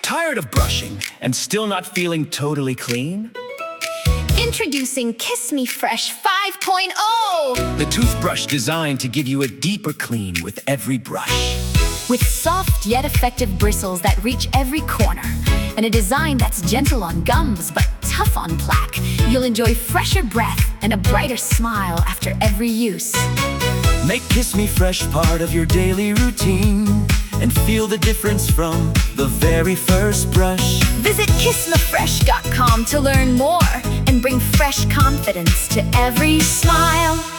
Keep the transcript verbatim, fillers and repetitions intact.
Tired of brushing and still not feeling totally clean? Introducing Kiss Me Fresh five point oh! The toothbrush designed to give you a deeper clean with every brush. With soft yet effective bristles that reach every corner, and a design that's gentle on gums but tough on plaque, you'll enjoy fresher breath and a brighter smile after every use. Make Kiss Me Fresh part of your daily routine and feel the difference from the very first brush. Visit kiss me fresh dot com to learn more and bring fresh confidence to every smile.